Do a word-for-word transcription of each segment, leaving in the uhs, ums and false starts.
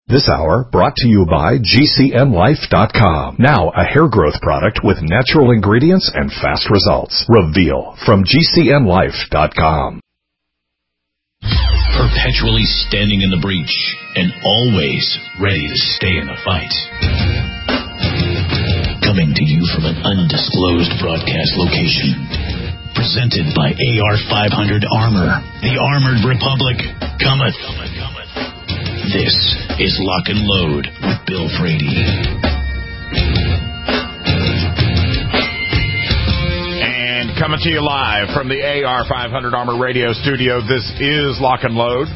This hour brought to you by G C N Life dot com. Now a hair growth product with natural ingredients and fast results. Reveal from G C N Life dot com. Perpetually standing in the breach and always ready to stay in the fight. Coming to you from an undisclosed broadcast location. Presented by A R five hundred Armor. The Armored Republic cometh. This is Lock and Load with Bill Frady. And coming to you live from the A R five hundred Armor Radio studio, this is Lock and Load.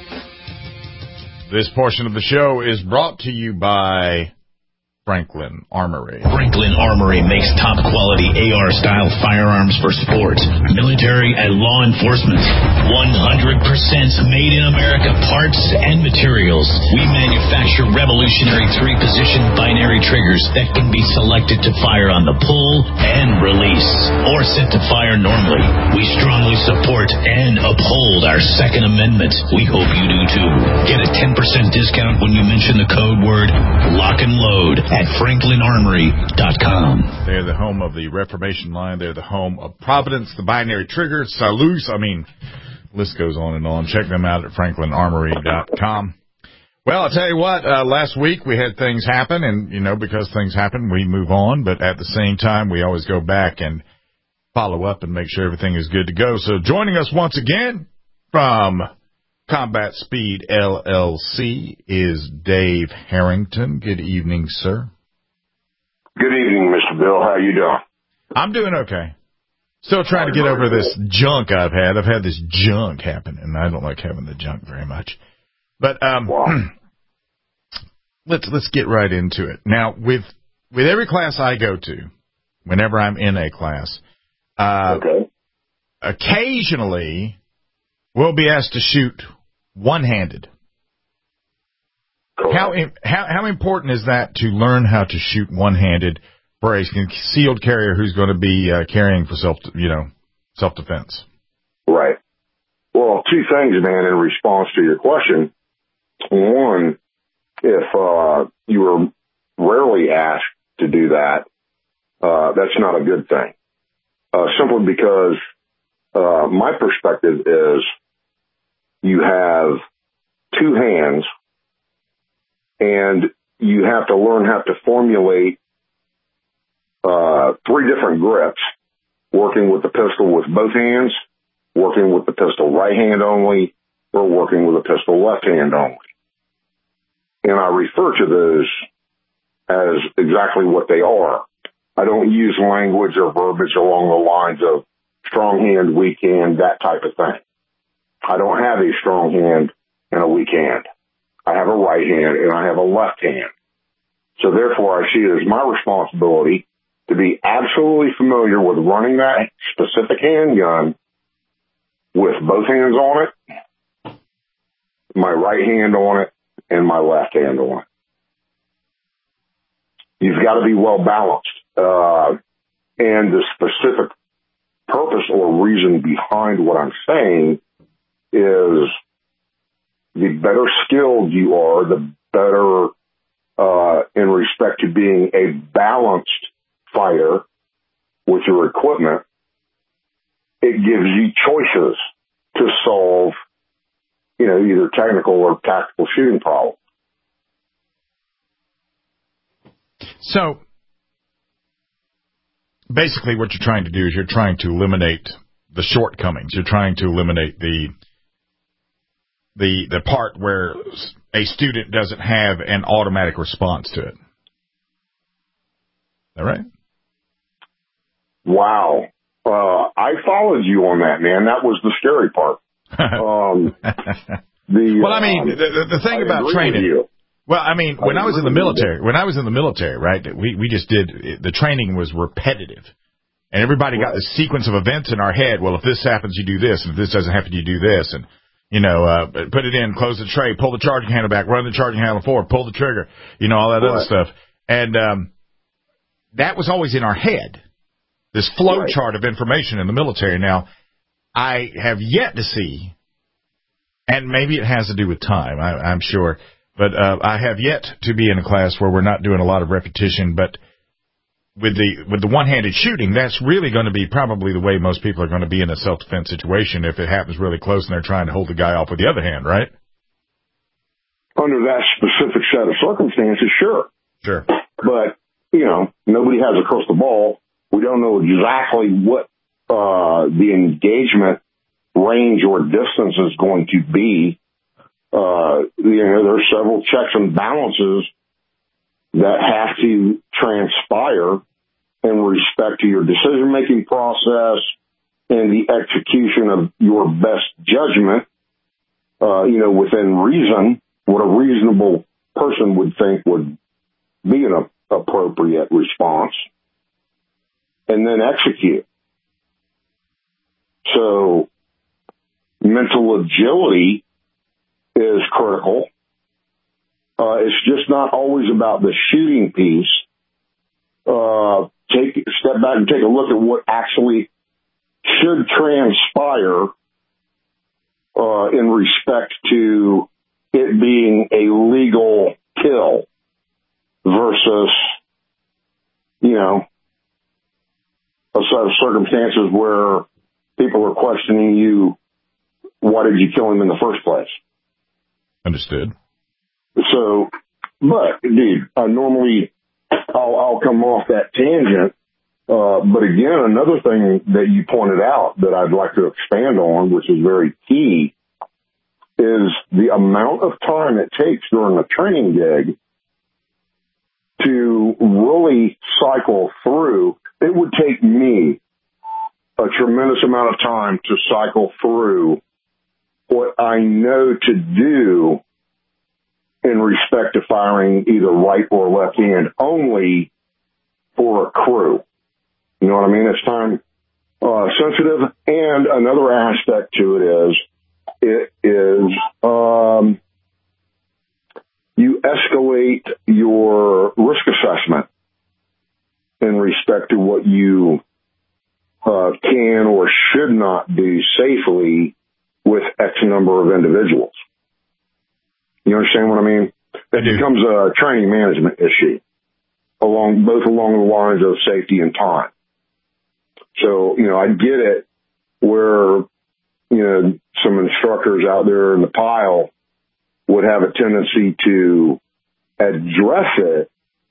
This portion of the show is brought to you by Franklin Armory. Franklin Armory makes top-quality A R-style firearms for sports, military, and law enforcement. one hundred percent made-in-America parts and materials. We manufacture revolutionary three-position binary triggers that can be selected to fire on the pull and release, or set to fire normally. We strongly support and uphold our Second Amendment. We hope you do, too. Get a ten percent discount when you mention the code word Lock and Load at Franklin Armory dot com. They're the home of the Reformation line. They're the home of Providence, the binary trigger, Salus. I mean, list goes on and on. Check them out at Franklin Armory dot com. Well, I'll tell you what, uh, last week we had things happen, and, you know, because things happen, we move on. But at the same time, we always go back and follow up and make sure everything is good to go. So joining us once again from Combat Speed L L C is Dave Harrington. Good evening, sir. Good evening, Mister Bill. How you doing? I'm doing okay. Still trying to get over this junk I've had. I've had this junk happen, and I don't like having the junk very much. But um, wow. let's let's get right into it. Now, with with every class I go to, whenever I'm in a class, uh, okay. occasionally we'll be asked to shoot one-handed. How, how how important is that to learn how to shoot one-handed for a concealed carrier who's going to be uh, carrying for self, you know, self-defense? Right. Well, two things, man, in response to your question. One, if uh, you were rarely asked to do that, uh, that's not a good thing. Uh, simply because uh, my perspective is you have two hands, and you have to learn how to formulate uh, three different grips, working with the pistol with both hands, working with the pistol right hand only, or working with the pistol left hand only. And I refer to those as exactly what they are. I don't use language or verbiage along the lines of strong hand, weak hand, that type of thing. I don't have a strong hand and a weak hand. I have a right hand and I have a left hand. So therefore, I see it as my responsibility to be absolutely familiar with running that specific handgun with both hands on it, my right hand on it, and my left hand on it. You've got to be well balanced. Uh, and the specific purpose or reason behind what I'm saying is the better skilled you are, the better uh, in respect to being a balanced fighter with your equipment. It gives you choices to solve, you know, either technical or tactical shooting problems. So basically what you're trying to do is you're trying to eliminate the shortcomings. You're trying to eliminate the the the part where a student doesn't have an automatic response to it. Is that right? Wow. Uh, I followed you on that, man. That was the scary part. Um, the, well, I mean, um, the, the, the thing I about training. You. Well, I mean, when I, I was in the military, when I was in the military, right, we, we just did, the training was repetitive. And everybody got this sequence of events in our head. Well, if this happens, you do this. And if this doesn't happen, you do this. And, you know, uh, put it in, close the tray, pull the charging handle back, run the charging handle forward, pull the trigger, you know, all that right. other stuff. And um, that was always in our head, this flow right. chart of information in the military. Now, I have yet to see, and maybe it has to do with time, I, I'm sure, But uh, I have yet to be in a class where we're not doing a lot of repetition. But with the with the one-handed shooting, that's really going to be probably the way most people are going to be in a self-defense situation if it happens really close and they're trying to hold the guy off with the other hand, right? Under that specific set of circumstances, sure. Sure. But, you know, nobody has a crystal ball. We don't know exactly what uh, the engagement range or distance is going to be. Uh, you know, there are several checks and balances that have to transpire in respect to your decision-making process and the execution of your best judgment, uh, you know, within reason, what a reasonable person would think would be an appropriate response, and then execute. So mental agility is critical. Uh, it's just not always about the shooting piece. Uh, take step back and take a look at what actually should transpire uh, in respect to it being a legal kill versus, you know, a set of circumstances where people are questioning you, why did you kill him in the first place? Understood. So, but, dude, uh, normally I'll, I'll come off that tangent. Uh, but again, another thing that you pointed out that I'd like to expand on, which is very key, is the amount of time it takes during a training gig to really cycle through. It would take me a tremendous amount of time to cycle through what I know to do in respect to firing either right or left hand only for a crew. You know what I mean? It's time uh, sensitive. And another aspect to it is, it is um, you escalate your risk assessment in respect to what you uh, can or should not do safely with X number of individuals. You understand what I mean? That becomes a training management issue, along both along the lines of safety and time. So, you know, I get it where, you know, some instructors out there in the pile would have a tendency to address it,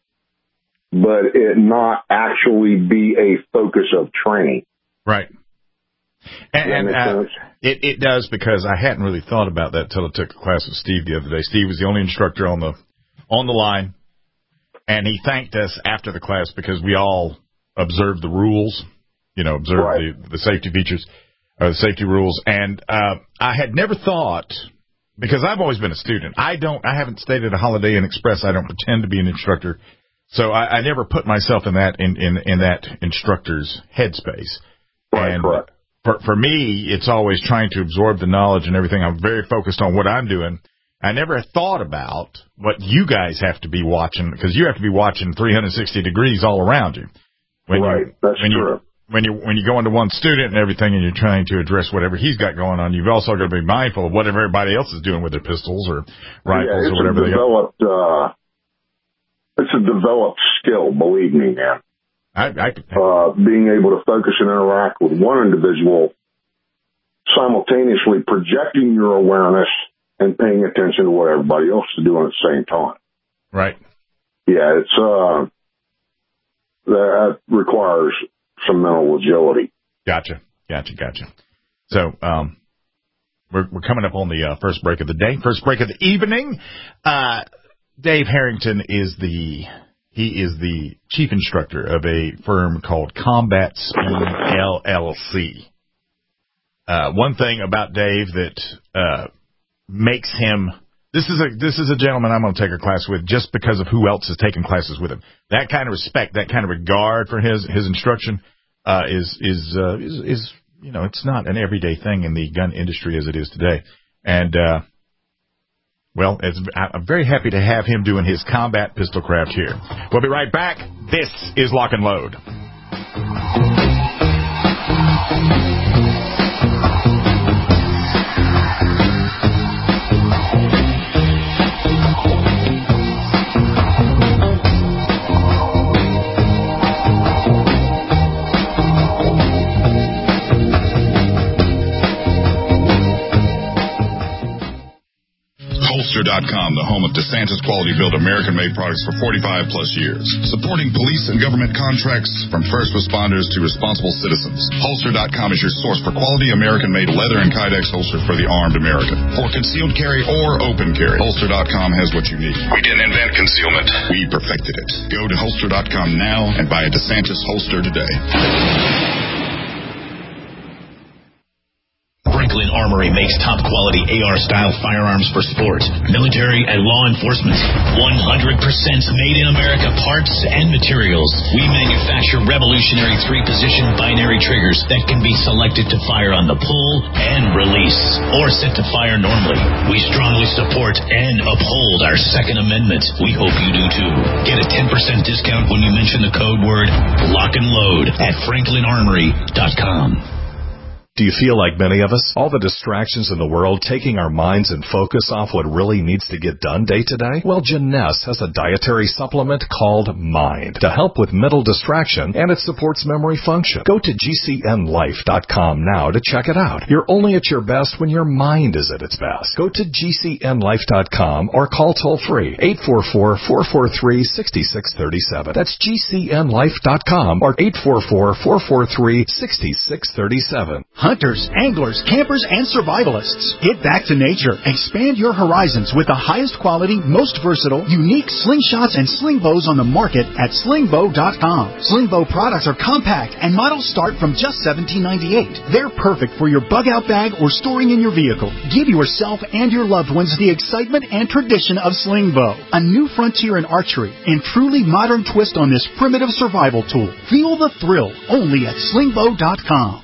but it not actually be a focus of training. Right. And, and uh, it, it does, because I hadn't really thought about that until I took a class with Steve the other day. Steve was the only instructor on the on the line, and he thanked us after the class because we all observed the rules, you know, observed right. the, the safety features, uh, the safety rules. And uh, I had never thought, because I've always been a student. I don't, I haven't stayed at a Holiday Inn Express. I don't pretend to be an instructor, so I, I never put myself in that in, in, in that instructor's headspace. Right, and correct. For, for me, it's always trying to absorb the knowledge and everything. I'm very focused on what I'm doing. I never thought about what you guys have to be watching, because you have to be watching three hundred sixty degrees all around you. When right, you, that's when true. You, when you when you go into one student and everything, and you're trying to address whatever he's got going on, you've also got to be mindful of what everybody else is doing with their pistols or rifles yeah, or whatever a they developed, got. Uh, it's a developed skill, believe me, man. I, I, uh, being able to focus and interact with one individual, simultaneously projecting your awareness and paying attention to what everybody else is doing at the same time. Right. Yeah, it's uh, that requires some mental agility. Gotcha, gotcha, gotcha. So, um, we're we're coming up on the uh, first break of the day, first break of the evening. Uh, Dave Harrington is the. He is the chief instructor of a firm called Combat Speed L L C. Uh, one thing about Dave that uh, makes him this is a this is a gentleman I'm going to take a class with just because of who else is taking classes with him. That kind of respect, that kind of regard for his his instruction uh, is is, uh, is is you know, it's not an everyday thing in the gun industry as it is today. And uh, Well, it's, I'm very happy to have him doing his combat pistol craft here. We'll be right back. This is Lock and Load. Holster dot com, the home of DeSantis quality-built American-made products for forty-five plus years. Supporting police and government contracts from first responders to responsible citizens. Holster dot com is your source for quality American-made leather and Kydex holsters for the armed American. For concealed carry or open carry, Holster dot com has what you need. We didn't invent concealment. We perfected it. Go to Holster dot com now and buy a DeSantis holster today. Franklin Armory makes top-quality A R-style firearms for sport, military, and law enforcement. one hundred percent made in America parts and materials. We manufacture revolutionary three-position binary triggers that can be selected to fire on the pull and release, or set to fire normally. We strongly support and uphold our Second Amendment. We hope you do too. Get a ten percent discount when you mention the code word lock and load at franklin armory dot com. Do you feel like many of us? All the distractions in the world taking our minds and focus off what really needs to get done day to day? Well, Jeunesse has a dietary supplement called Mind to help with mental distraction, and it supports memory function. Go to G C N life dot com now to check it out. You're only at your best when your mind is at its best. Go to G C N life dot com or call toll-free eight four four, four four three, six six three seven. That's G C N life dot com or eight four four, four four three, six six three seven. Hunters, anglers, campers, and survivalists. Get back to nature. Expand your horizons with the highest quality, most versatile, unique slingshots and sling bows on the market at sling bow dot com. Sling bow products are compact and models start from just seventeen ninety-eight. They're perfect for your bug-out bag or storing in your vehicle. Give yourself and your loved ones the excitement and tradition of sling bow, a new frontier in archery and truly modern twist on this primitive survival tool. Feel the thrill only at sling bow dot com.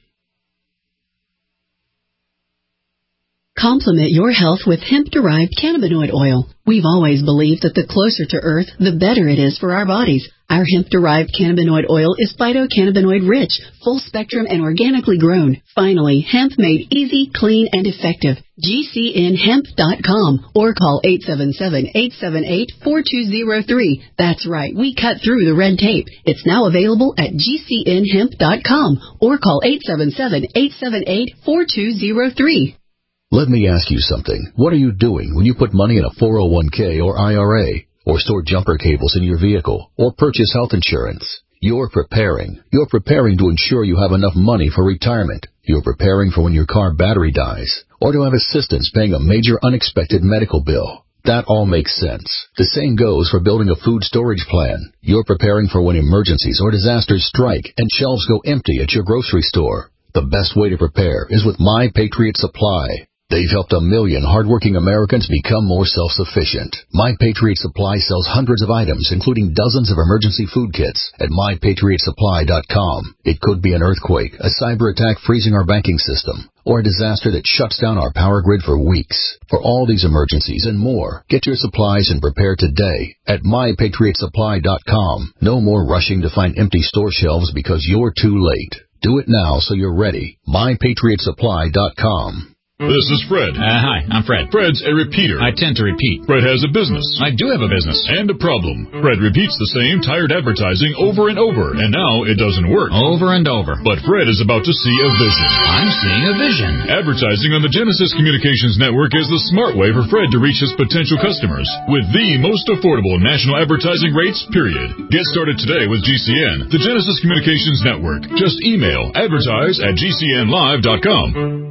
Complement your health with hemp-derived cannabinoid oil. We've always believed that the closer to Earth, the better it is for our bodies. Our hemp-derived cannabinoid oil is phytocannabinoid-rich, full-spectrum, and organically grown. Finally, hemp made easy, clean, and effective. G C N hemp dot com or call eight seven seven, eight seven eight, four two zero three. That's right, we cut through the red tape. It's now available at G C N hemp dot com or call eight seven seven, eight seven eight, four two zero three. Let me ask you something. What are you doing when you put money in a four oh one k or I R A, or store jumper cables in your vehicle, or purchase health insurance? You're preparing. You're preparing to ensure you have enough money for retirement. You're preparing for when your car battery dies, or to have assistance paying a major unexpected medical bill. That all makes sense. The same goes for building a food storage plan. You're preparing for when emergencies or disasters strike and shelves go empty at your grocery store. The best way to prepare is with My Patriot Supply. They've helped a million hardworking Americans become more self-sufficient. My Patriot Supply sells hundreds of items, including dozens of emergency food kits at my patriot supply dot com. It could be an earthquake, a cyber attack freezing our banking system, or a disaster that shuts down our power grid for weeks. For all these emergencies and more, get your supplies and prepare today at my patriot supply dot com. No more rushing to find empty store shelves because you're too late. Do it now so you're ready. my patriot supply dot com. This is Fred. Uh, hi, I'm Fred. Fred's a repeater. I tend to repeat. Fred has a business. I do have a business. And a problem. Fred repeats the same tired advertising over and over, and now it doesn't work. Over and over. But Fred is about to see a vision. I'm seeing a vision. Advertising on the Genesis Communications Network is the smart way for Fred to reach his potential customers with the most affordable national advertising rates, period. Get started today with G C N, the Genesis Communications Network. Just email advertise at G C N live dot com.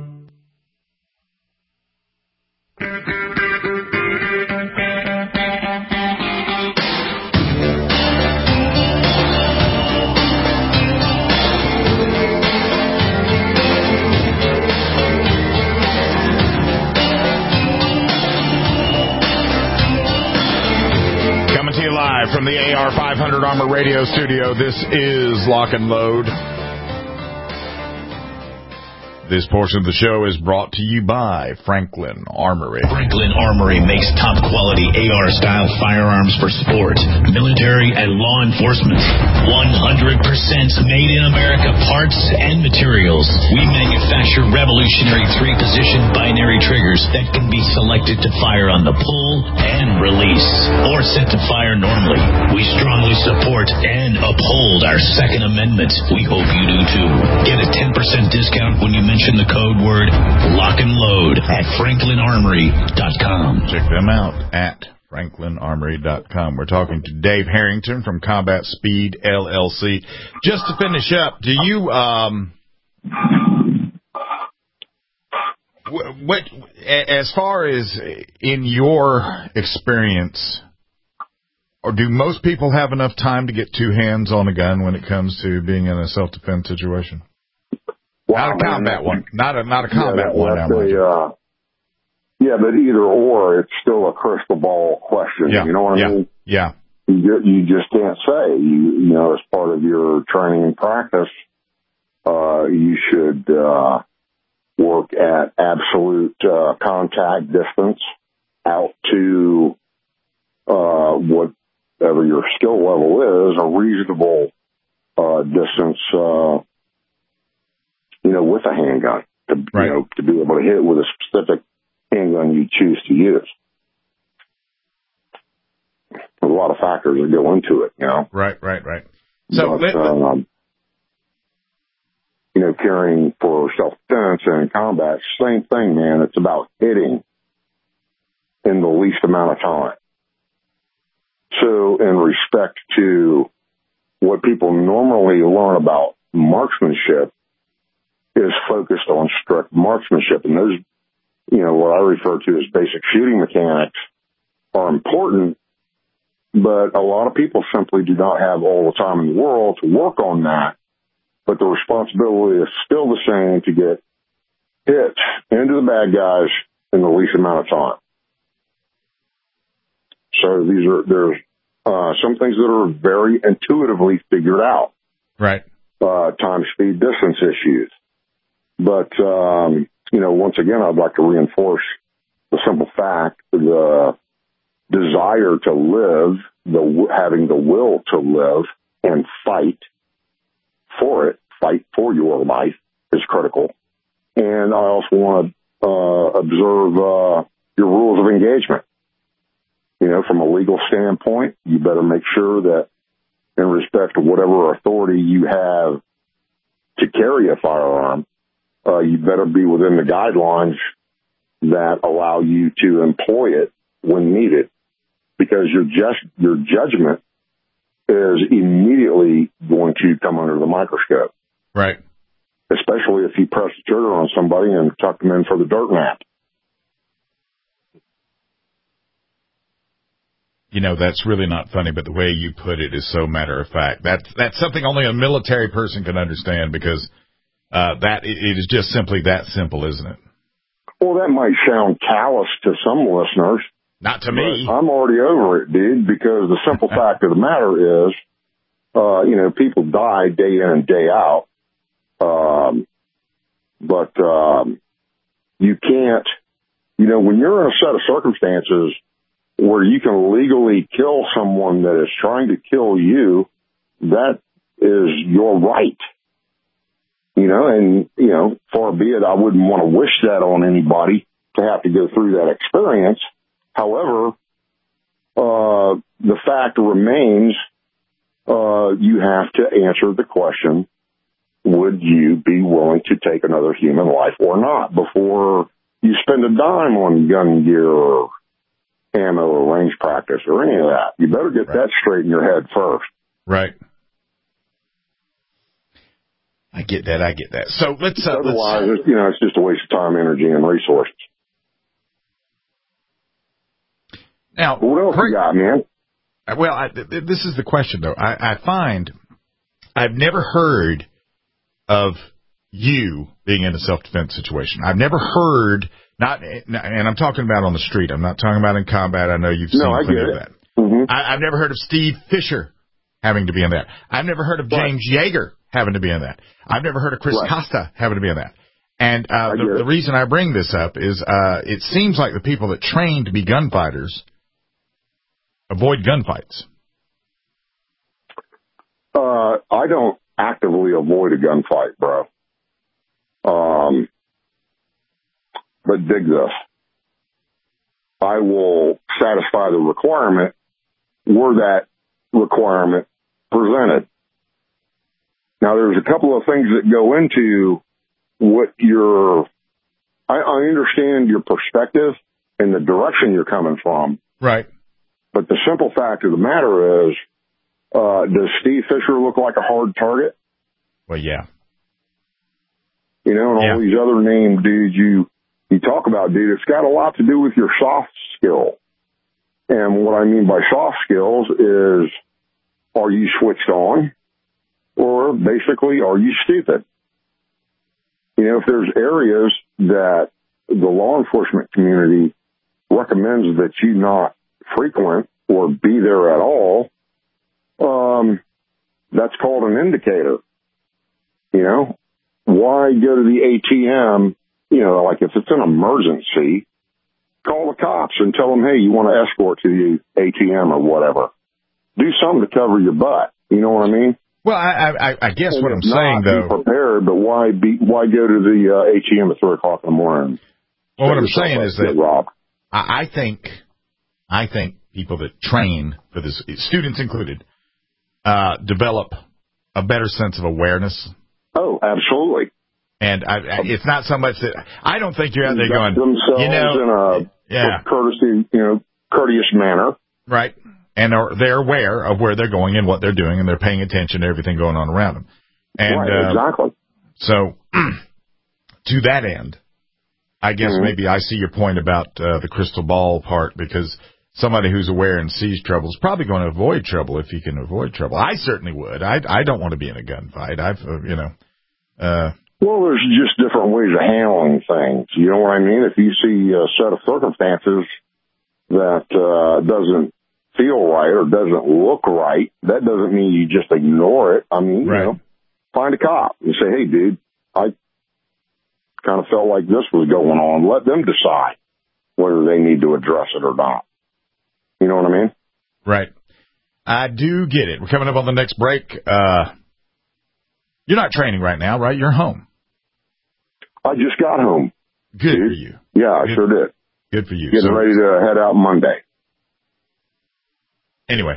Coming to you live from the A R five hundred Armor Radio Studio, this is Lock and Load. This portion of the show is brought to you by Franklin Armory. Franklin Armory makes top-quality A R-style firearms for sport, military, and law enforcement. one hundred percent made in America parts and materials. We manufacture revolutionary three-position binary triggers that can be selected to fire on the pull and release, or set to fire normally. We strongly support and uphold our Second Amendment. We hope you do too. Get a ten percent discount when you mention the code word lock and load at franklin armory dot com. Check them out at franklin armory dot com. We're talking to Dave Harrington from Combat Speed L L C. Just to finish up, do you, um, what, as far as in your experience, or do most people have enough time to get two hands on a gun when it comes to being in a self-defense situation? Well, not a man, combat one. Not a not a combat yeah, one. Now, a, uh, yeah, but either or, it's still a crystal ball question. Yeah, you know what yeah, I mean? Yeah. You, you just can't say. You, you know, as part of your training and practice, uh, you should uh, work at absolute uh, contact distance out to uh, whatever your skill level is, a reasonable uh, distance, uh, you know, with a handgun to, right. you know, to be able to hit with a specific handgun you choose to use. There's a lot of factors that go into it, you know. Right, right, right. So, but, let, um, you know, carrying for self-defense and combat, same thing, man. It's about hitting in the least amount of time. So, in respect to what people normally learn about marksmanship, is focused on strict marksmanship, and those, you know, what I refer to as basic shooting mechanics are important. But a lot of people simply do not have all the time in the world to work on that. But the responsibility is still the same to get hit into the bad guys in the least amount of time. So these are, there's uh, some things that are very intuitively figured out. Right. Uh, time, speed, distance issues. But, um, you know, once again, I'd like to reinforce the simple fact, the desire to live, the having the will to live and fight for it, fight for your life is critical. And I also want to uh, observe uh, your rules of engagement. You know, from a legal standpoint, you better make sure that in respect to whatever authority you have to carry a firearm, uh, you better be within the guidelines that allow you to employ it when needed. Because your just your judgment is immediately going to come under the microscope. Right. Especially if you press the trigger on somebody and tuck them in for the dirt nap. You know, that's really not funny, but the way you put it is so matter of fact. That's that's something only a military person can understand, because uh, that it, it is just simply that simple, isn't it? Well, that might sound callous to some listeners. Not to me. I'm already over it, dude, because the simple fact of the matter is, uh, you know, people die day in and day out. Um, but, um, you can't, you know, when you're in a set of circumstances where you can legally kill someone that is trying to kill you, that is your right. You know, and, you know, far be it, I wouldn't want to wish that on anybody to have to go through that experience. However, uh, the fact remains, uh, you have to answer the question, would you be willing to take another human life or not before you spend a dime on gun gear or ammo or range practice or any of that? You better get right. that straight in your head first. Right. I get that. I get that. So let's, uh, otherwise, let's... you know, it's just a waste of time, energy, and resources. Now, what else you got, man? Well, I, th- this is the question, though. I, I find I've never heard of you being in a self-defense situation. I've never heard, not, and I'm talking about on the street. I'm not talking about in combat. I know you've seen no, plenty of that. Mm-hmm. I, I've never heard of Steve Fisher having to be in that. I've never heard of James right. Yeager having to be in that. I've never heard of Chris right. Costa having to be in that. And uh, the, the reason I bring this up is uh, it seems like the people that train to be gunfighters avoid gunfights. Uh, I don't actively avoid a gunfight, bro. Um, but dig this. I will satisfy the requirement were that requirement presented. Now, there's a couple of things that go into what your, I, I understand your perspective and the direction you're coming from. Right. But the simple fact of the matter is, uh, does Steve Fisher look like a hard target? Well, yeah. You know, and yeah. all these other named dudes you, you talk about, dude, it's got a lot to do with your soft skill. And what I mean by soft skills is, are you switched on? Or basically, are you stupid? You know, if there's areas that the law enforcement community recommends that you not frequent or be there at all, um, that's called an indicator. You know, why go to the A T M? You know, like if it's an emergency, call the cops and tell them, hey, you want to escort to the A T M or whatever. Do something to cover your butt. You know what I mean? Well, I, I, I guess and what I'm not, saying, though, be prepared, but why be why go to the uh, A T M at three o'clock in the morning? Well, what I'm saying is that Rob. I, I think, I think people that train for this, students included, uh, develop a better sense of awareness. Oh, absolutely. And I, I, it's not so much that I don't think you're out there going, themselves you know, in a yeah. courtesy, you know, courteous manner, right? And are, they're aware of where they're going and what they're doing, and they're paying attention to everything going on around them. And, right, exactly. Uh, so, to that end, I guess mm-hmm. maybe I see your point about uh, the crystal ball part, because somebody who's aware and sees trouble is probably going to avoid trouble if he can avoid trouble. I certainly would. I I don't want to be in a gunfight. I've uh, you know. Uh, well, there's just different ways of handling things. You know what I mean? If you see a set of circumstances that uh, doesn't feel right or doesn't look right, that doesn't mean you just ignore it. I mean, right. you know, find a cop and say, hey, dude, I kind of felt like this was going on. Let them decide whether they need to address it or not. You know what I mean? Right. I do get it. We're coming up on the next break. Uh, you're not training right now, right? You're home. I just got home. Good dude. for you. Yeah, I Good. sure did. Good for you. Getting so, ready to head out Monday. Anyway,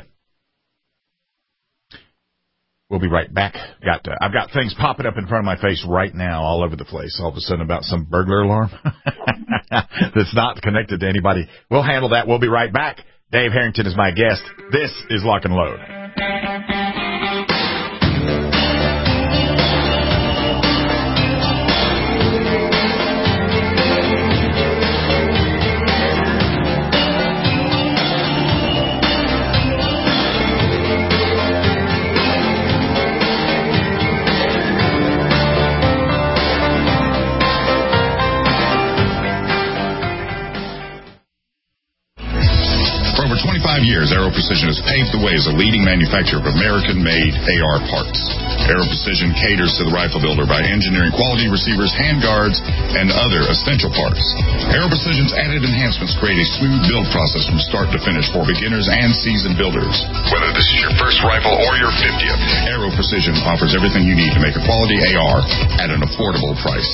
we'll be right back. Got uh, I've got things popping up in front of my face right now all over the place. All of a sudden about some burglar alarm that's not connected to anybody. We'll handle that. We'll be right back. Dave Harrington is my guest. This is Lock and Load. twenty-five years, Aero Precision has paved the way as a leading manufacturer of American-made A R parts. Aero Precision caters to the rifle builder by engineering quality receivers, handguards, and other essential parts. Aero Precision's added enhancements create a smooth build process from start to finish for beginners and seasoned builders. Whether this is your first rifle or your fiftieth, Aero Precision offers everything you need to make a quality A R at an affordable price.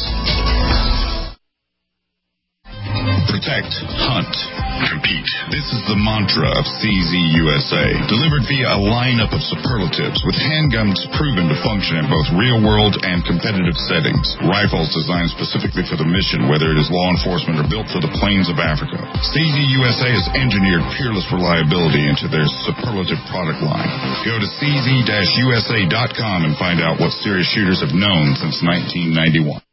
Protect, hunt, compete. This is the mantra of C Z U S A, delivered via a lineup of superlatives with handguns proven to function in both real-world and competitive settings. Rifles designed specifically for the mission, whether it is law enforcement or built for the plains of Africa. C Z U S A has engineered peerless reliability into their superlative product line. Go to C Z U S A dot com and find out what serious shooters have known since nineteen ninety-one.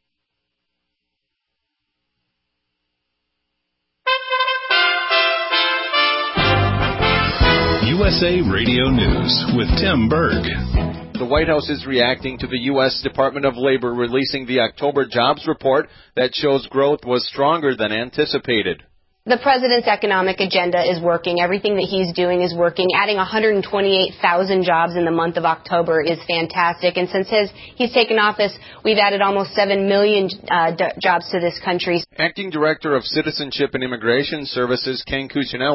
U S A Radio News with Tim Berg. The White House is reacting to the U S Department of Labor releasing the October jobs report that shows growth was stronger than anticipated. The president's economic agenda is working. Everything that he's doing is working. Adding one hundred twenty-eight thousand jobs in the month of October is fantastic. And since his, he's taken office, we've added almost seven million uh, d- jobs to this country. Acting Director of Citizenship and Immigration Services, Ken Cuccinelli,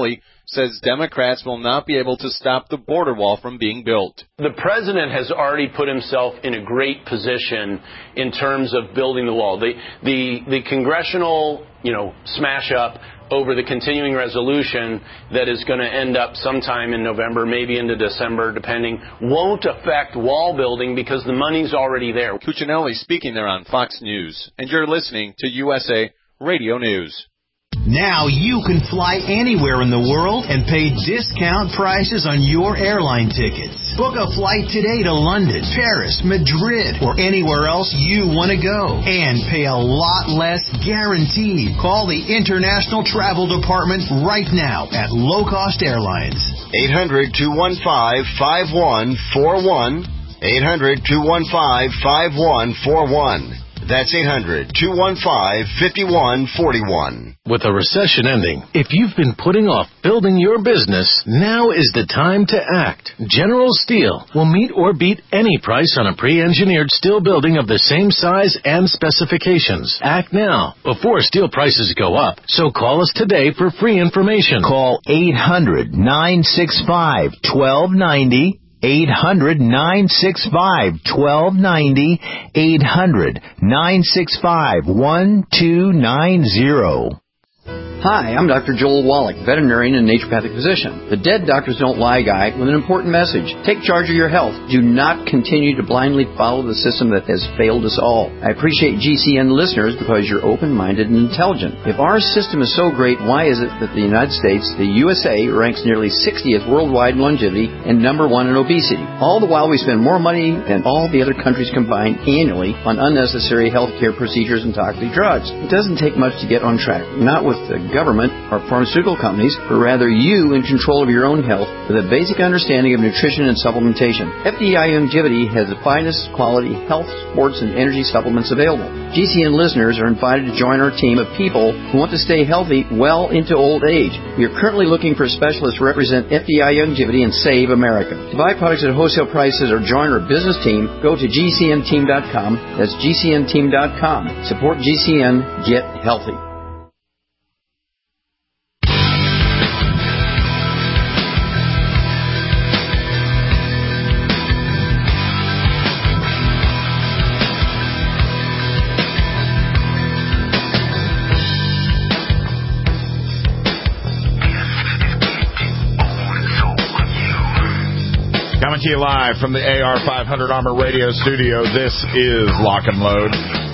says Democrats will not be able to stop the border wall from being built. The president has already put himself in a great position in terms of building the wall. The, the, the congressional, you know, smash up over the continuing resolution that is going to end up sometime in November, maybe into December, depending, won't affect wall building because the money's already there. Cuccinelli speaking there on Fox News, and you're listening to U S A Radio News. Now you can fly anywhere in the world and pay discount prices on your airline tickets. Book a flight today to London, Paris, Madrid, or anywhere else you want to go. And pay a lot less guaranteed. Call the International Travel Department right now at Low Cost Airlines. eight hundred, two one five, five one four one. eight hundred, two one five, five one four one. That's eight hundred, two one five, five one four one. With a recession ending, if you've been putting off building your business, now is the time to act. General Steel will meet or beat any price on a pre-engineered steel building of the same size and specifications. Act now before steel prices go up. So call us today for free information. Call eight hundred, nine six five, one two nine zero. eight hundred, nine six five, one two nine zero. eight hundred, nine six five, one two nine zero. Hi, I'm Doctor Joel Wallach, veterinarian and naturopathic physician. The Dead Doctors Don't Lie guy with an important message. Take charge of your health. Do not continue to blindly follow the system that has failed us all. I appreciate G C N listeners because you're open-minded and intelligent. If our system is so great, why is it that the United States, the U S A, ranks nearly sixtieth worldwide in longevity and number one in obesity? All the while we spend more money than all the other countries combined annually on unnecessary healthcare procedures and toxic drugs. It doesn't take much to get on track. Not with the government or pharmaceutical companies, but rather you in control of your own health with a basic understanding of nutrition and supplementation. F D I Longevity has the finest quality health, sports, and energy supplements available. G C N listeners are invited to join our team of people who want to stay healthy well into old age. We are currently looking for specialists to represent F D I Longevity and Save America. To buy products at wholesale prices or join our business team, go to G C N team dot com. That's G C N team dot com. Support G C N. Get healthy. Coming to you live from the A R five hundred Armor Radio Studio, this is Lock and Load.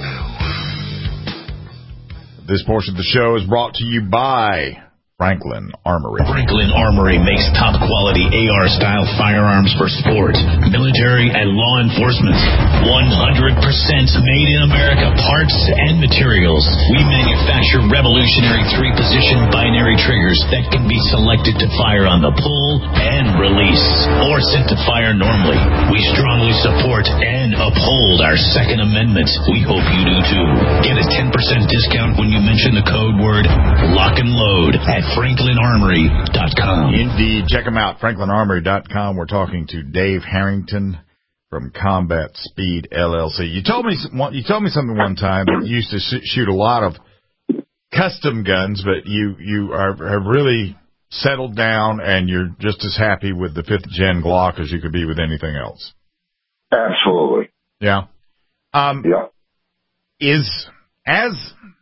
This portion of the show is brought to you by Franklin Armory. Franklin Armory makes top-quality A R-style firearms for sport, military, and law enforcement. one hundred percent made in America parts and materials. We manufacture revolutionary three-position binary triggers that can be selected to fire on the pull and release, or set to fire normally. We strongly support and uphold our Second Amendment. We hope you do too. Get a ten percent discount when you mention the code word Lock and Load at Franklin Armory dot com. Indeed. Check them out, Franklin Armory dot com. We're talking to Dave Harrington from Combat Speed L L C. You told me you told me something one time that you used to shoot a lot of custom guns, but you, you are, have really settled down and you're just as happy with the fifth gen Glock as you could be with anything else. Absolutely. Yeah. Um, yeah. Is, as...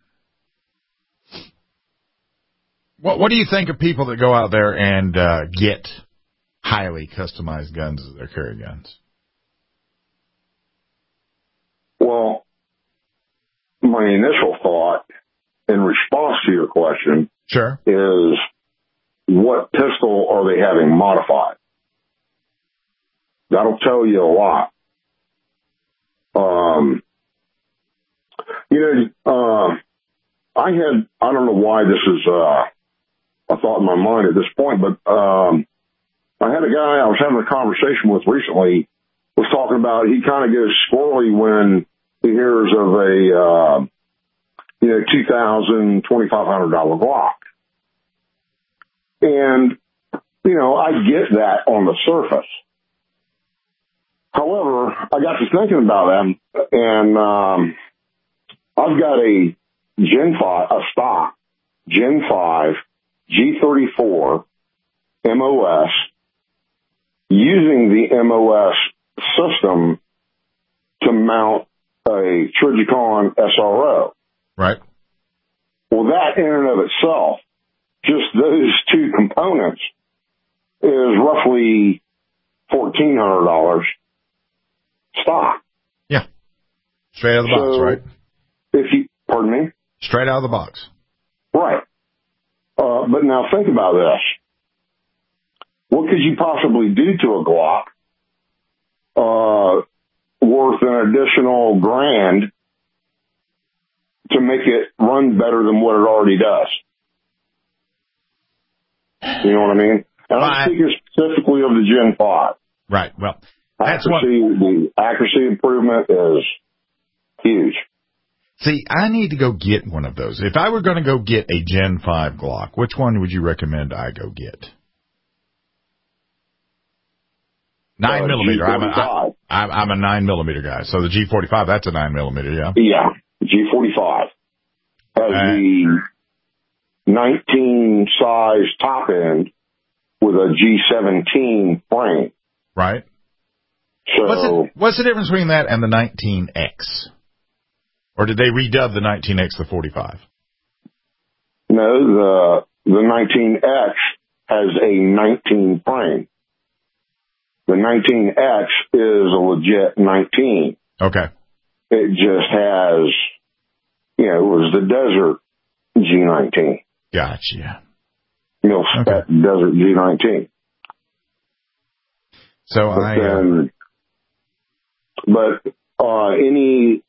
What what do you think of people that go out there and uh, get highly customized guns as their carry guns? Well, my initial thought in response to your question sure. is what pistol are they having modified? That'll tell you a lot. Um, you know, uh, I had, I don't know why this is, uh, a thought in my mind at this point, but um, I had a guy I was having a conversation with recently was talking about he kind of gets squirrely when he hears of a uh, you know two thousand, twenty-five hundred dollar Glock, and you know I get that on the surface. However, I got to thinking about that, and um, I've got a Gen five, a stock Gen five G thirty-four M O S, using the M O S system to mount a Trijicon S R O. Right. Well, that in and of itself, just those two components, is roughly fourteen hundred dollars stock. Yeah. Straight out of the so box, right? If you, pardon me? Straight out of the box. Right. Uh, but now think about this. What could you possibly do to a Glock uh, worth an additional grand to make it run better than what it already does? You know what I mean? And I'm speaking specifically of the Gen five. Right. Well, that's accuracy, what... the accuracy improvement is huge. See, I need to go get one of those. If I were going to go get a Gen five Glock, which one would you recommend I go get? Nine uh, millimeter. I'm a, I, I'm, I'm a nine millimeter guy. So the G forty-five, that's a nine millimeter, yeah? Yeah. G forty-five has uh, the nineteen size top end with a G seventeen frame. Right. So what's the, what's the difference between that and the nineteen X? Or did they redub the nineteen X the forty-five? No, the the nineteen X has a nineteen frame. The nineteen X is a legit nineteen. Okay. It just has, you know, it was the Desert G nineteen. Gotcha. Mil spec okay. Desert G nineteen. So but I... Then, uh... But uh, any...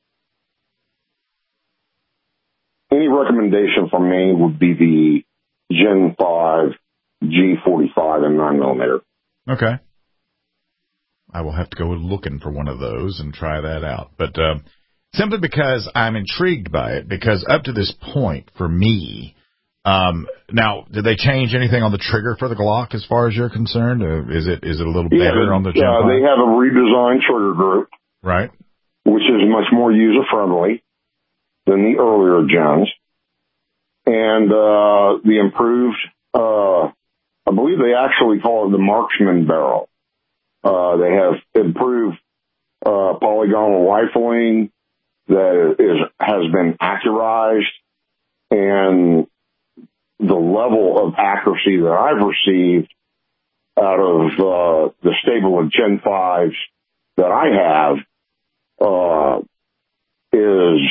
Any recommendation from me would be the Gen five G forty-five and nine millimeter. Okay. I will have to go looking for one of those and try that out. But uh, simply because I'm intrigued by it, because up to this point, for me, um, now, did they change anything on the trigger for the Glock as far as you're concerned? Or is it is it a little yeah, better on the Gen uh, five? They have a redesigned trigger group. Right. Which is much more user-friendly than the earlier gens. And uh, the improved, uh, I believe they actually call it the marksman barrel. Uh, they have improved uh, polygonal rifling that is has been accurized, and the level of accuracy that I've received out of uh, the stable of Gen fives that I have uh, is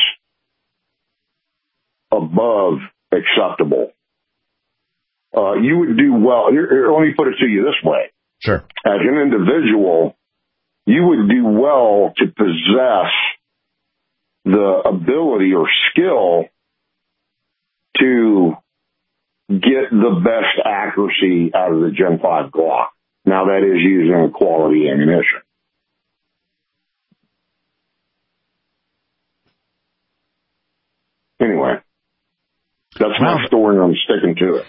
above acceptable. Uh, you would do well. Here, here, let me put it to you this way. Sure. As an individual, you would do well to possess the ability or skill to get the best accuracy out of the Gen five Glock. Now, that is using quality ammunition. Anyway, that's my story, and I'm sticking to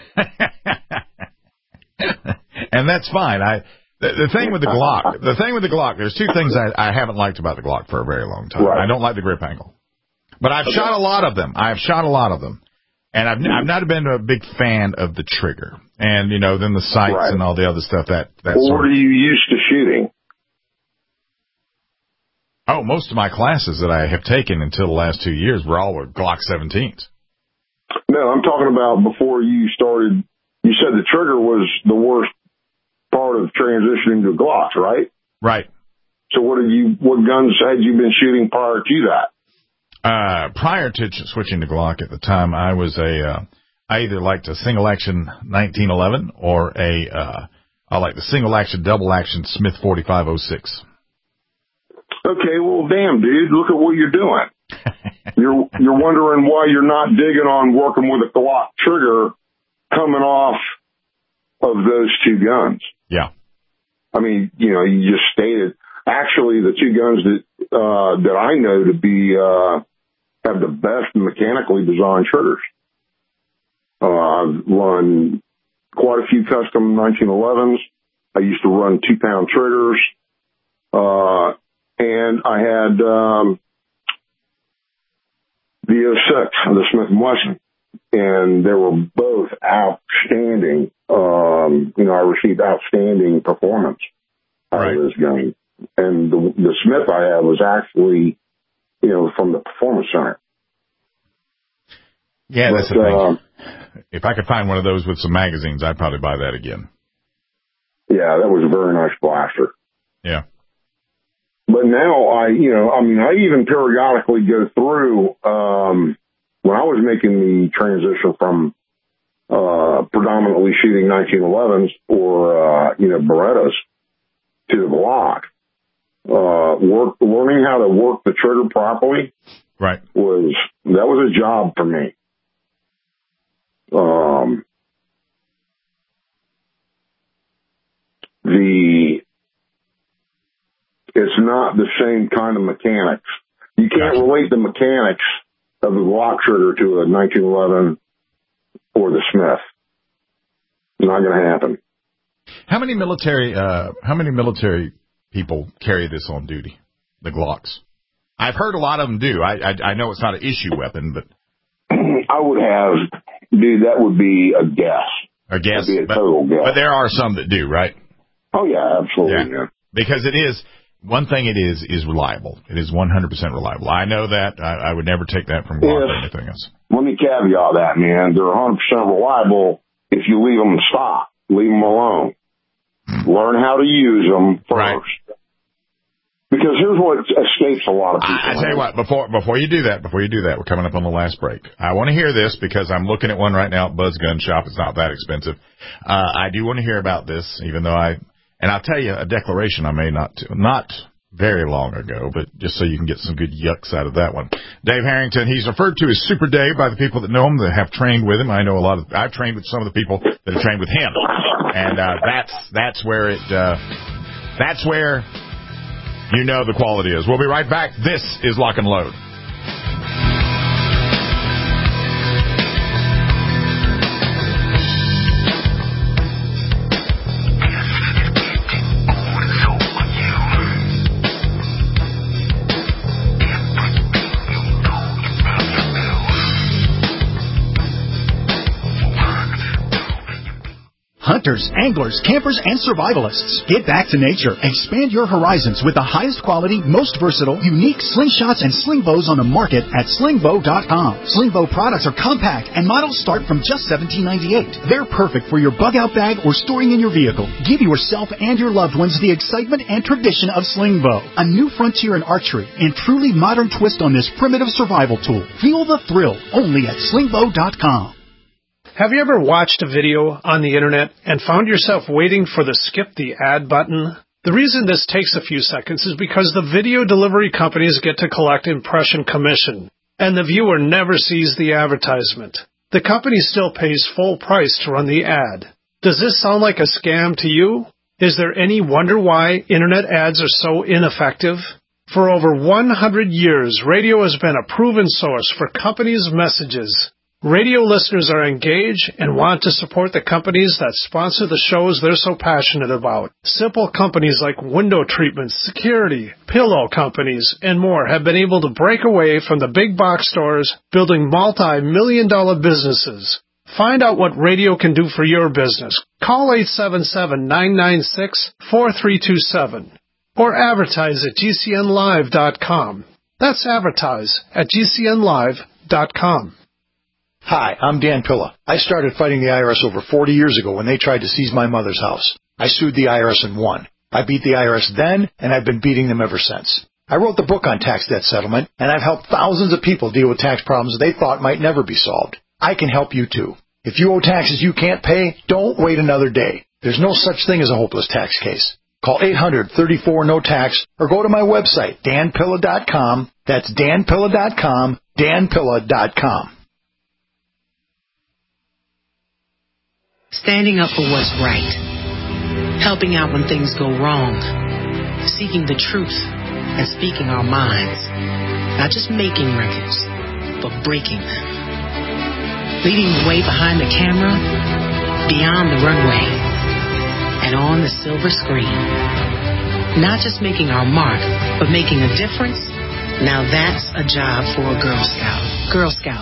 it. And that's fine. I the, the thing with the Glock, the thing with the Glock, there's two things I, I haven't liked about the Glock for a very long time. Right. I don't like the grip angle, but I've okay. shot a lot of them. I've shot a lot of them, and I've I've not been a big fan of the trigger, and you know, then the sights right. and all the other stuff. That that. Well, sort what of, are you used to shooting? Oh, most of my classes that I have taken until the last two years were all with Glock seventeens. No, I'm talking about before you started. You said the trigger was the worst part of transitioning to Glocks, right? Right. So what did you? What guns had you been shooting prior to that? Uh, prior to switching to Glock, at the time I was a. Uh, I either liked a single action nineteen eleven or a. Uh, I like the single action double action Smith forty-five oh six. Okay, well, damn, dude, look at what you're doing. you're you're wondering why you're not digging on working with a Glock trigger coming off of those two guns. Yeah. I mean, you know, you just stated, actually, the two guns that uh, that I know to be uh, have the best mechanically designed triggers. Uh, I've run quite a few custom nineteen elevens. I used to run two-pound triggers. Uh, and I had um, the oh six, the Smith and Wesson. and they were both outstanding. Um, you know, I received outstanding performance out right. of this gun. And the, the Smith I had was actually, you know, from the Performance Center. Yeah, but, that's the thing. Uh, if I could find one of those with some magazines, I'd probably buy that again. Yeah, that was a very nice blaster. Yeah. But now I, you know, I mean, I even periodically go through, um, when I was making the transition from, uh, predominantly shooting nineteen elevens or, uh, you know, Berettas to the Glock, uh, work, learning how to work the trigger properly. Right. Was, that was a job for me. Um, the, it's not the same kind of mechanics. You can't gotcha. relate the mechanics of the Glock trigger to a nineteen eleven or the Smith. It's not going to happen. How many military, uh, how many military people carry this on duty? The Glocks. I've heard a lot of them do. I, I, I know it's not an issue weapon, but I would have, dude, that would be a guess. A guess. That'd be a but, total guess. But there are some that do, right? Oh yeah, absolutely. Yeah. Yeah. Because it is, one thing it is, is reliable. It is one hundred percent reliable. I know that. I, I would never take that from Glock or anything else. Let me caveat that, man. They're one hundred percent reliable if you leave them in stock. Leave them alone. Learn how to use them first. Right. Because here's what escapes a lot of people. I, I tell you what, before before you do that, before you do that, we're coming up on the last break. I want to hear this because I'm looking at one right now at Buzz Gun Shop. It's not that expensive. Uh, I do want to hear about this, even though I, and I'll tell you a declaration I made not too, not very long ago, but just so you can get some good yucks out of that one. Dave Harrington, he's referred to as Super Dave by the people that know him, that have trained with him. I know a lot of, I've trained with some of the people that have trained with him. And, uh, that's, that's where it, uh, that's where you know the quality is. We'll be right back. This is Lock and Load. Hunters, anglers, campers, and survivalists. Get back to nature. Expand your horizons with the highest quality, most versatile, unique slingshots and sling bows on the market at sling bow dot com. Sling bow products are compact and models start from just seventeen ninety-eight. They're perfect for your bug out bag or storing in your vehicle. Give yourself and your loved ones the excitement and tradition of sling bow, a new frontier in archery and truly modern twist on this primitive survival tool. Feel the thrill only at sling bow dot com. Have you ever watched a video on the internet and found yourself waiting for the skip the ad button? The reason this takes a few seconds is because the video delivery companies get to collect impression commission, and the viewer never sees the advertisement. The company still pays full price to run the ad. Does this sound like a scam to you? Is there any wonder why internet ads are so ineffective? For over one hundred years, radio has been a proven source for companies' messages. Radio listeners are engaged and want to support the companies that sponsor the shows they're so passionate about. Simple companies like window treatments, security, pillow companies, and more have been able to break away from the big box stores, building multi-million dollar businesses. Find out what radio can do for your business. Call eight seven seven, nine nine six, four three two seven or advertise at G C N live dot com. That's advertise at G C N live dot com. Hi, I'm Dan Pilla. I started fighting the I R S over forty years ago when they tried to seize my mother's house. I sued the I R S and won. I beat the I R S then, and I've been beating them ever since. I wrote the book on tax debt settlement, and I've helped thousands of people deal with tax problems they thought might never be solved. I can help you too. If you owe taxes you can't pay, don't wait another day. There's no such thing as a hopeless tax case. Call eight hundred, thirty-four, no tax or go to my website, dan pilla dot com. That's dan pilla dot com, dan pilla dot com. Standing up for what's right, helping out when things go wrong, seeking the truth, and speaking our minds. Not just making records, but breaking them. Leading the way behind the camera, beyond the runway, and on the silver screen. Not just making our mark, but making a difference. Now that's a job for a Girl Scout. Girl Scouts,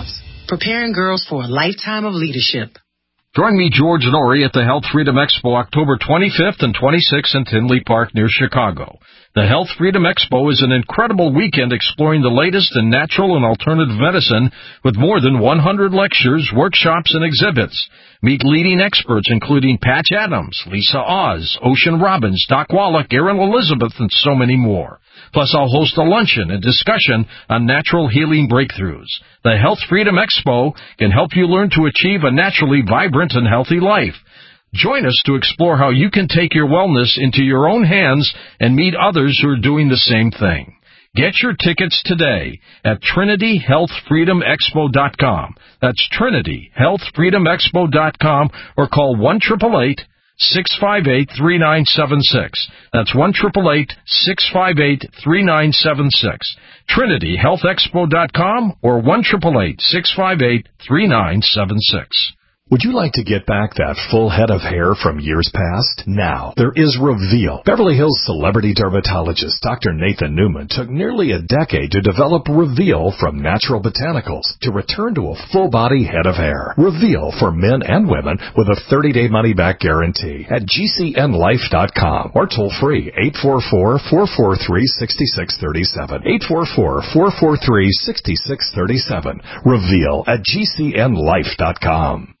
preparing girls for a lifetime of leadership. Join me, George Norrie, at the Health Freedom Expo October twenty-fifth and twenty-sixth in Tinley Park near Chicago. The Health Freedom Expo is an incredible weekend exploring the latest in natural and alternative medicine with more than one hundred lectures, workshops, and exhibits. Meet leading experts including Patch Adams, Lisa Oz, Ocean Robbins, Doc Wallach, Erin Elizabeth, and so many more. Plus, I'll host a luncheon and discussion on natural healing breakthroughs. The Health Freedom Expo can help you learn to achieve a naturally vibrant and healthy life. Join us to explore how you can take your wellness into your own hands and meet others who are doing the same thing. Get your tickets today at Trinity Health Freedom Expo dot com. That's Trinity Health Freedom Expo dot com, or call one eight eight eight, six five eight, three nine seven six. That's one eight eight eight, six five eight, three nine seven six. Trinity Health Expo dot com or one eight eight eight, six five eight, three nine seven six. Would you like to get back that full head of hair from years past? Now, there is Reveal. Beverly Hills celebrity dermatologist Doctor Nathan Newman took nearly a decade to develop Reveal from natural botanicals to return to a full-body head of hair. Reveal for men and women with a thirty-day money-back guarantee at G C N life dot com or toll-free eight four four, four four three, six six three seven. eight four four, four four three, six six three seven. Reveal at G C N life dot com.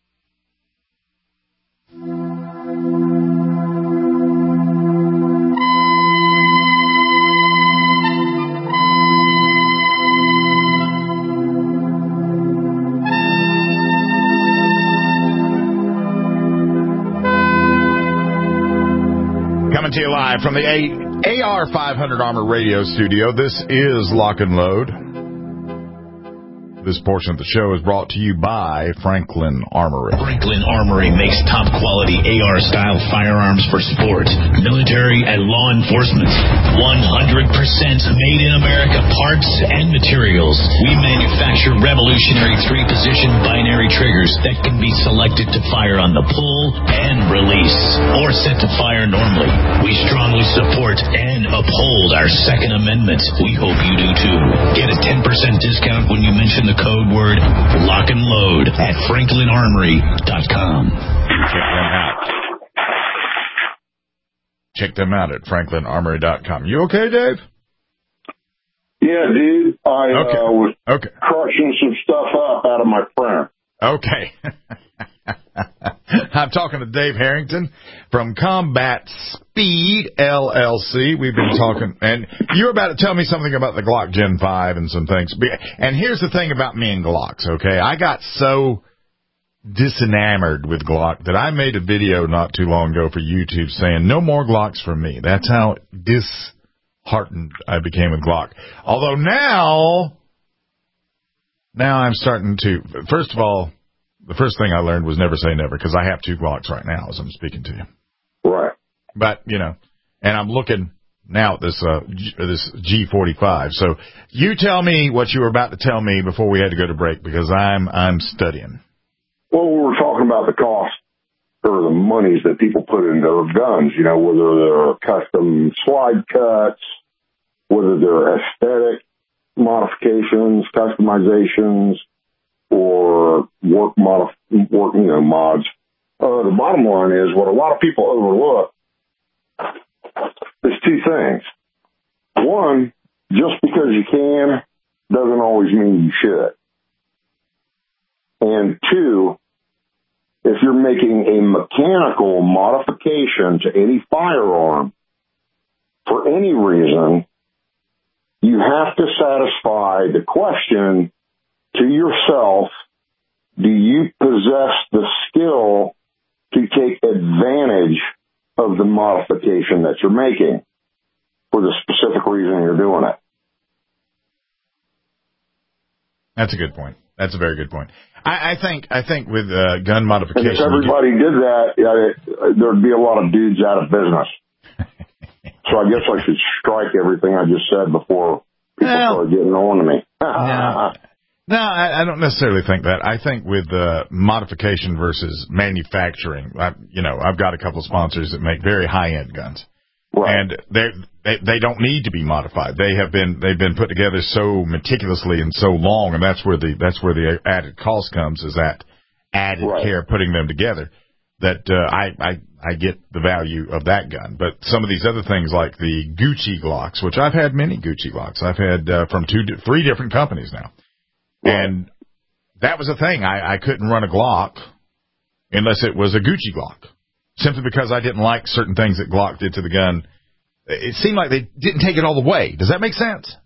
Coming to you live from the A R five hundred Armor Radio Studio. This is Lock and Load. This portion of the show is brought to you by Franklin Armory. Franklin Armory makes top-quality A R-style firearms for sport, military, and law enforcement. one hundred percent made in America parts and materials. We manufacture revolutionary three-position binary triggers that can be selected to fire on the pull and release, or set to fire normally. We strongly support and uphold our Second Amendment. We hope you do too. Get a ten percent discount when you mention the code word Lock and Load at Franklin Armory dot com. Check them out. Check them out at Franklin Armory dot com. You okay, Dave? Yeah, dude. I okay. uh, was okay. crushing some stuff up out of my print. Okay. I'm talking to Dave Harrington from Combat Speed L L C. We've been talking, and you're about to tell me something about the Glock Gen five and some things. And here's the thing about me and Glocks, okay? I got so disenamored with Glock that I made a video not too long ago for YouTube saying, no more Glocks for me. That's how disheartened I became with Glock. Although now, now I'm starting to, first of all, the first thing I learned was never say never, because I have two Glocks right now as I'm speaking to you. Right. But, you know, and I'm looking now at this uh, G, this G forty-five. So you tell me what you were about to tell me before we had to go to break, because I'm I'm studying. Well, we were talking about the cost or the monies that people put into their guns, you know, whether they're custom slide cuts, whether they're aesthetic modifications, customizations, or work mod, work, you know, mods. Uh, the bottom line is what a lot of people overlook is two things. One, just because you can doesn't always mean you should. And two, if you're making a mechanical modification to any firearm for any reason, you have to satisfy the question to yourself, do you possess the skill to take advantage of the modification that you're making for the specific reason you're doing it? That's a good point. That's a very good point. I, I think I think with uh, gun modification, and if everybody did that, yeah, there'd be a lot of dudes out of business. So I guess I should strike everything I just said before people well, start getting on to me. no, no I, I don't necessarily think that. I think with uh, modification versus manufacturing, I, you know, I've got a couple of sponsors that make very high-end guns. Right. And they they they don't need to be modified. They have been they've been put together so meticulously and so long, and that's where the that's where the added cost comes, is that added right. care putting them together. That uh, I I I get the value of that gun, but some of these other things like the Gucci Glocks, which I've had many Gucci Glocks, I've had uh, from two three different companies now, right. and that was a thing. I I couldn't run a Glock unless it was a Gucci Glock. Simply because I didn't like certain things that Glock did to the gun. It seemed like they didn't take it all the way. Does that make sense?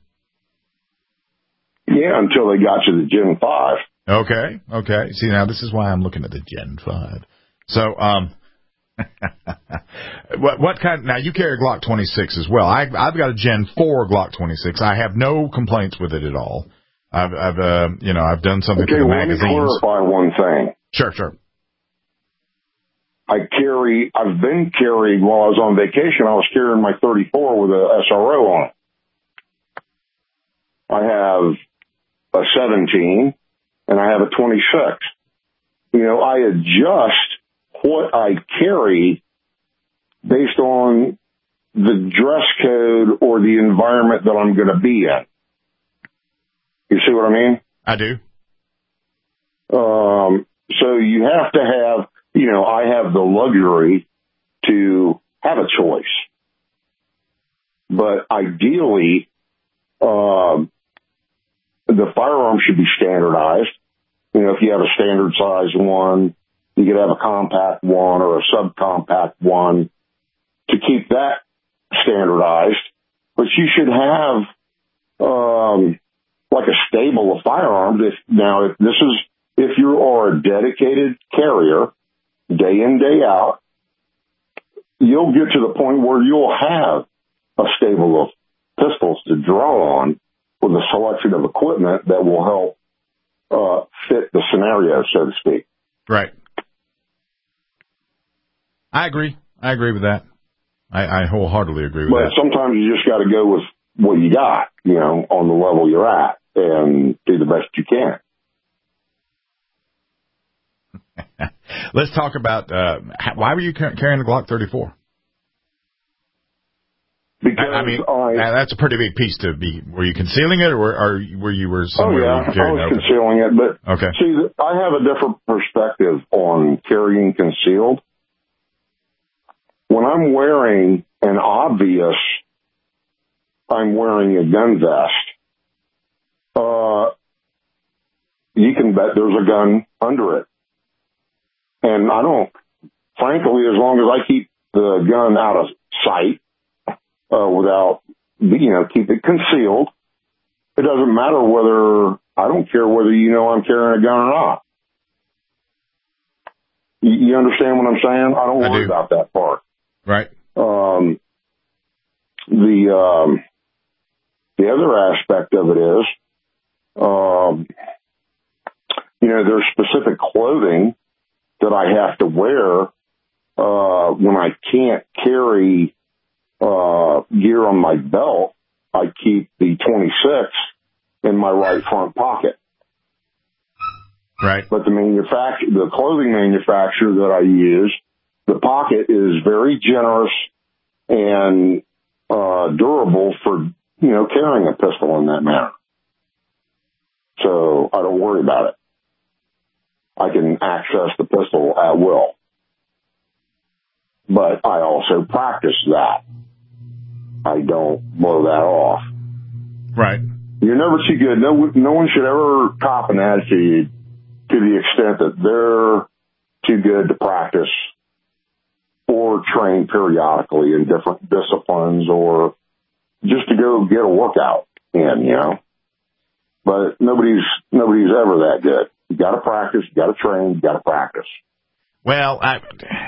Yeah, until they got you the Gen five. Okay, okay. See, now this is why I'm looking at the Gen five. So, um, what, what kind, now you carry a Glock twenty-six as well. I, I've got a Gen four Glock twenty-six. I have no complaints with it at all. I've, I've, uh, you know, I've done something okay, to the well, magazines. Let me clarify one thing. Sure, sure. I carry, I've been carrying, while I was on vacation, I was carrying my thirty-four with a S R O on it. I have a seventeen and I have a twenty-six. You know, I adjust what I carry based on the dress code or the environment that I'm going to be in. You see what I mean? I do. Um, so you have to have, you know, I have the luxury to have a choice. But ideally, um, the firearm should be standardized. You know, if you have a standard size one, you could have a compact one or a subcompact one to keep that standardized. But you should have, um, like a stable of firearms. If, now, if this is, if you are a dedicated carrier, day in, day out, you'll get to the point where you'll have a stable of pistols to draw on with a selection of equipment that will help uh, fit the scenario, so to speak. Right. I agree. I agree with that. I, I wholeheartedly agree with but that. But sometimes you just got to go with what you got, you know, on the level you're at, and do the best you can. Let's talk about uh, why were you carrying the Glock thirty-four? Because I, I mean, I, that's a pretty big piece to be. Were you concealing it, or were, or were you were somewhere? Oh yeah, I was open? concealing it, but okay. See, I have a different perspective on carrying concealed. When I'm wearing an obvious, I'm wearing a gun vest. Uh, you can bet there's a gun under it. And I don't, frankly, as long as I keep the gun out of sight, uh, without, you know, keep it concealed, it doesn't matter whether, I don't care whether you know I'm carrying a gun or not. You, you understand what I'm saying? I don't worry I do. about that part. Right. Um, the, um, the other aspect of it is, um, you know, there's specific clothing that I have to wear uh, when I can't carry uh, gear on my belt. I keep the twenty-six in my right front pocket. Right. But the manufact- the clothing manufacturer that I use, the pocket is very generous and uh, durable for, you know, carrying a pistol in that manner. So I don't worry about it. I can access the pistol at will. But I also practice that. I don't blow that off. Right. You're never too good. No, no one should ever cop an attitude to the extent that they're too good to practice or train periodically in different disciplines or just to go get a workout in, you know. But nobody's nobody's ever that good. You got to practice. You got to train. You got to practice. Well, I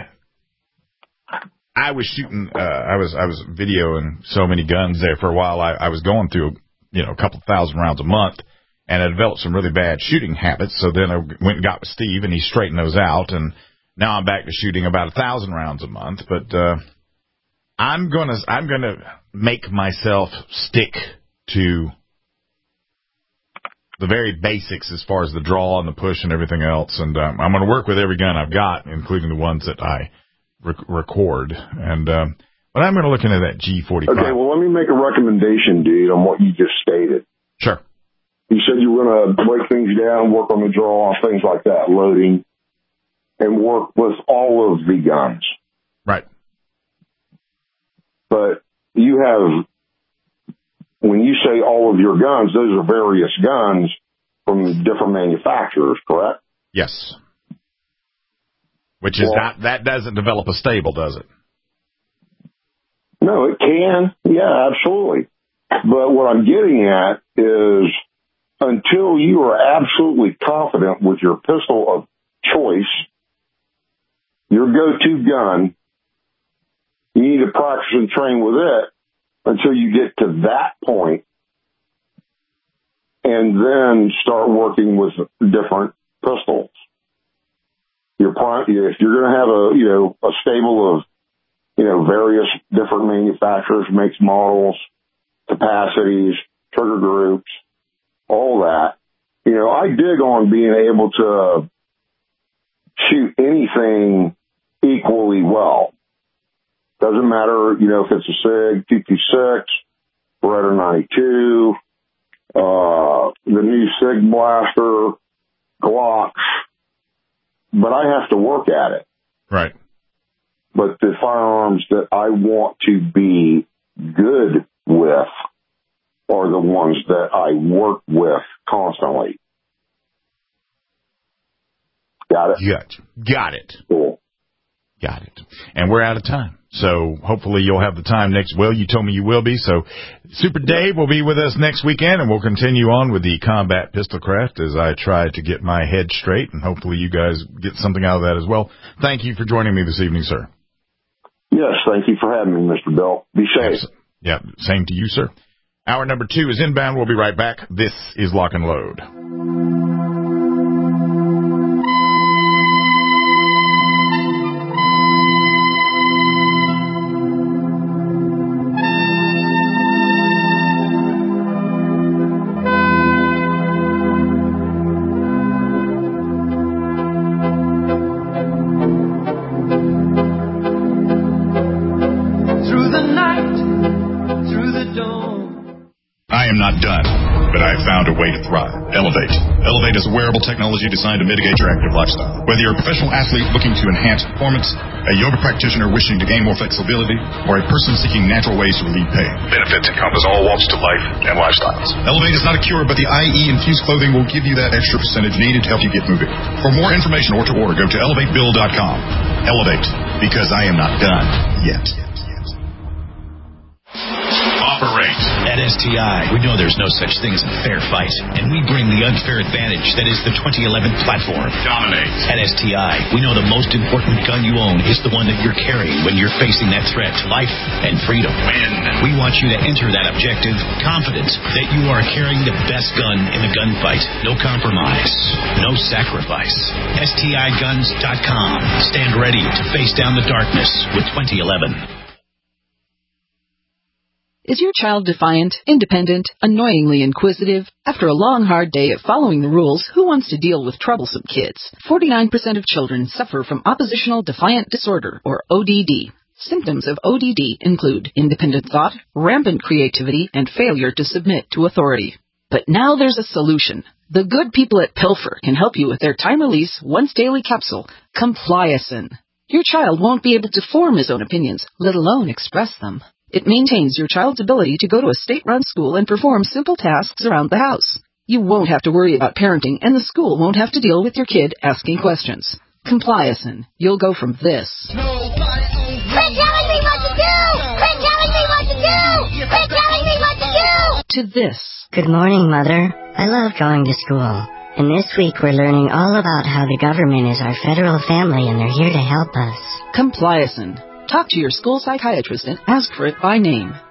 I was shooting. Uh, I was I was videoing so many guns there for a while. I, I was going through you know a couple thousand rounds a month, and I developed some really bad shooting habits. So then I went and got with Steve, and he straightened those out. And now I'm back to shooting about a thousand rounds a month. But uh, I'm gonna I'm gonna make myself stick to the very basics as far as the draw and the push and everything else. And um, I'm going to work with every gun I've got, including the ones that I rec- record. And um, But I'm going to look into that G forty-five. Okay, well, let me make a recommendation, dude, on what you just stated. Sure. You said you were going to break things down, work on the draw, things like that, loading, and work with all of the guns. Right. But you have, when you say all of your guns, those are various guns from different manufacturers, correct? Yes. Which is well, not, that doesn't develop a stable, does it? No, it can. Yeah, absolutely. But what I'm getting at is until you are absolutely confident with your pistol of choice, your go-to gun, you need to practice and train with it until you get to that point, and then start working with different pistols. Your if you're going to have a you know a stable of you know various different manufacturers, makes, models, capacities, trigger groups, all that. You know, I dig on being able to shoot anything equally well. Doesn't matter, you know, if it's a SIG, two twenty-six, Beretta ninety-two, uh, the new SIG Blaster, Glocks, but I have to work at it. Right. But the firearms that I want to be good with are the ones that I work with constantly. Got it? Got, got it. Cool. Got it. And we're out of time. So hopefully you'll have the time next. Well, you told me you will be. So Super Dave will be with us next weekend, and we'll continue on with the combat pistol craft as I try to get my head straight, and hopefully you guys get something out of that as well. Thank you for joining me this evening, sir. Yes, thank you for having me, Mister Bell. Be safe. Yeah, same to you, sir. Hour number two is inbound. We'll be right back. This is Lock and Load. Found a way to thrive. Elevate. Elevate is a wearable technology designed to mitigate your active lifestyle. Whether you're a professional athlete looking to enhance performance, a yoga practitioner wishing to gain more flexibility, or a person seeking natural ways to relieve pain, benefits encompass all walks to life and lifestyles. Elevate is not a cure, but the I E infused clothing will give you that extra percentage needed to help you get moving. For more information or to order, go to elevate bill dot com. Elevate, because I am not done yet. Operate. At S T I, we know there's no such thing as a fair fight, and we bring the unfair advantage that is the twenty eleven platform. Dominate. At S T I, we know the most important gun you own is the one that you're carrying when you're facing that threat to life and freedom. Win. We want you to enter that objective confident that you are carrying the best gun in the gunfight. No compromise. No sacrifice. S T I guns dot com. Stand ready to face down the darkness with twenty eleven. Is your child defiant, independent, annoyingly inquisitive? After a long, hard day of following the rules, who wants to deal with troublesome kids? forty-nine percent of children suffer from oppositional defiant disorder, or O D D. Symptoms of O D D include independent thought, rampant creativity, and failure to submit to authority. But now there's a solution. The good people at Pilfer can help you with their time-release, once-daily capsule, Compliacin. Your child won't be able to form his own opinions, let alone express them. It maintains your child's ability to go to a state-run school and perform simple tasks around the house. You won't have to worry about parenting, and the school won't have to deal with your kid asking questions. Compliacin. You'll go from this. Quit telling me what to do! Quit telling me what to do! Quit telling me what to do! To this. Good morning, Mother. I love going to school. And this week we're learning all about how the government is our federal family and they're here to help us. Compliacin. Talk to your school psychiatrist and ask for it by name.